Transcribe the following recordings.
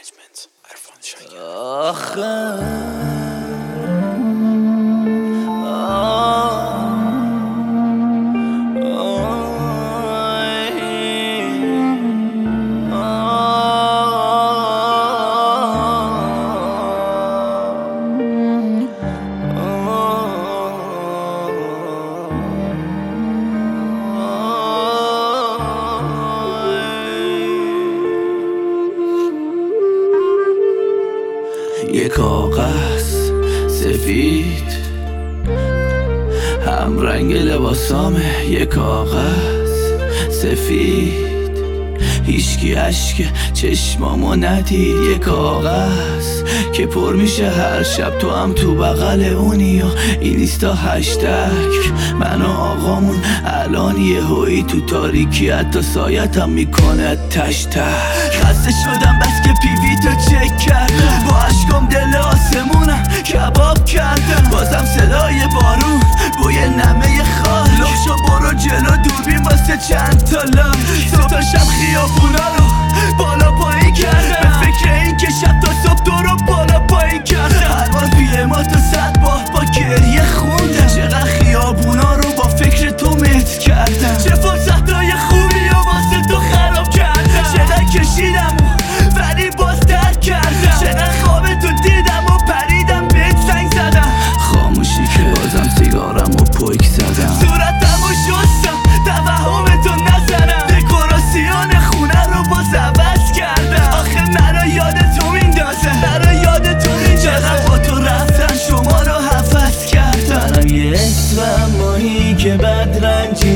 منیجمنت عرفان شاگرد. یه کاغذ سفید هم رنگ لباسامه، یه کاغذ سفید هیچکی عشق چشمامو ندید، یه کاغذ که پر میشه هر شب، تو هم تو بغل اونی و اینستا هشتگ من و آقامون الان یه هوی تو تاریکی، حتی سایتم میکنه تش تش. خسته شدم بس که پیوی تو چک کردم، با عشقم دل آسمونم کباب کردم، بازم صدای بارون بوی نمه خاک، لوشو برو جلو دوربین واسه چند تا لایک، صبح تا شب خیابونا رو بالا پایین کردم، به فکر این که شب تا صبح تو رو بالا پایین کردم، هر بار توی ما تو 100 بار با گریه خوندم، چقدر خیابونا رو با فکر تو مت کردم، چه فرصتای خوبی و واسه تو خراب کردم، چقدر کشیدم ولی باز ترک کردم، چقدر خواب تو دیدم و پریدم بهت زنگ زدم، خاموشی که بازم سیگارم و پویک زدم، صورتم و شستم توهم تو نزنم، دکوراسیون خونه رو باز عوض کردم، آخه مرا یاد تو میندازه، مرا یاد تو میندازه، چقدر با تو رفتن شما رو حفظ کردم، منم یه اسمم ماهی که بد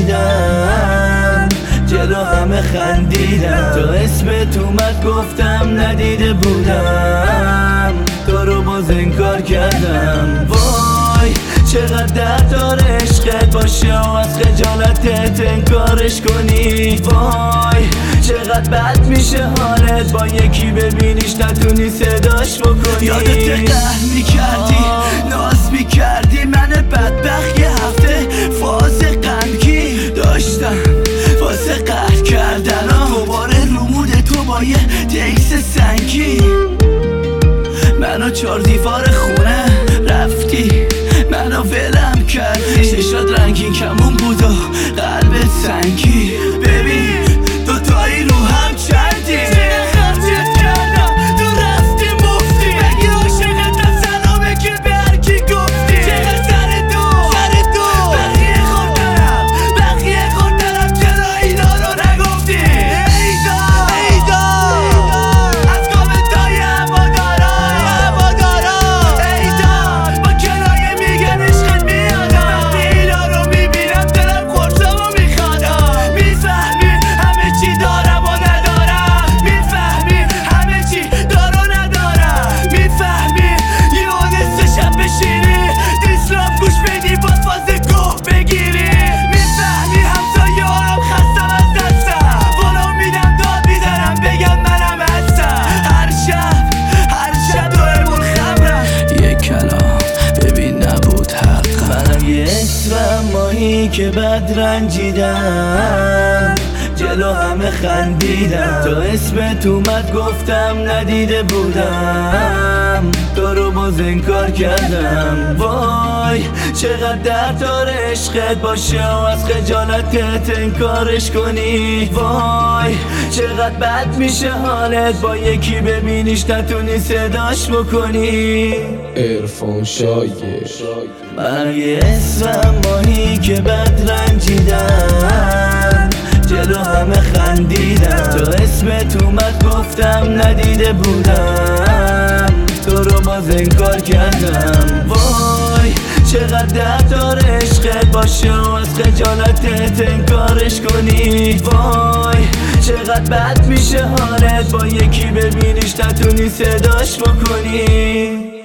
رنجیدم، جلو همه خندیدم، تا اسمت اومد گفتم ندیده بودم، تو رو باز انکار کردم، وای چقدر درد داره عشقت باشه و از خجالتت انکارش کنی، وای چقدر بد میشه حالت با یکی ببینیش نتونی صداش بکنی، یادت قهر میکردی ناز میکردی، من بدبخت یه هفته فاز غمگین داشتم واسه قهر کردن، دوباره رومود تو با یه تکس سنگی، منو 4 دیوار خونه رفتی، منو ولم کردی، چشات رنگین کمون بود و قلبت سنگی، ببین دوتایی رو هم چندی، خرجت کردم تو رفتی مفتی، بگی عاشقتم سلامه که به هرکی گفتی، چقدر سر دو بقیه خوردنم چرا اینا رو نگفتی، ایدا از کامنتای هوادارا، ایدا با کنایه میگن عشقت میادم، وقتی اینا رو میبینم دلم خورشم و میخوادم، میفهمی همه چی دارم و ندارم، میفهمی همه چی دار و ندارم، میفهمی یه نصف شب بشینی دیسلاف گوش بدی با فاز گوه بگیری، میفهمی همسایه هم خستم از دستم، بالا میدم داد میزنم بگم منم هستم، هر شب دویمون خمرم، یه کلام ببین نبود حق، منم یه اسمم ماهی که بد رنجیدم، جلو همه خندیدم، تا اسمت اومد گفتم ندیده بودم، تو رو باز انکار کردم، وای چقدر درد داره عشقت باشه و از خجالتت انکارش کنی، وای چقدر بد میشه حالت با یکی ببینیش نتونی صداش بکنی، عرفان شاگرد. من یه اسمم ماهی که بد رنجیدم، جلو همه خندیدم، تا اسمت اومد گفتم ندیده بودم، تو رو باز انکار کردم، وای چقدر درد داره عشقت باشه و از خجالتت انکارش کنی، وای چقدر بد میشه حالت با یکی ببینیش نتونی صداش بکنی.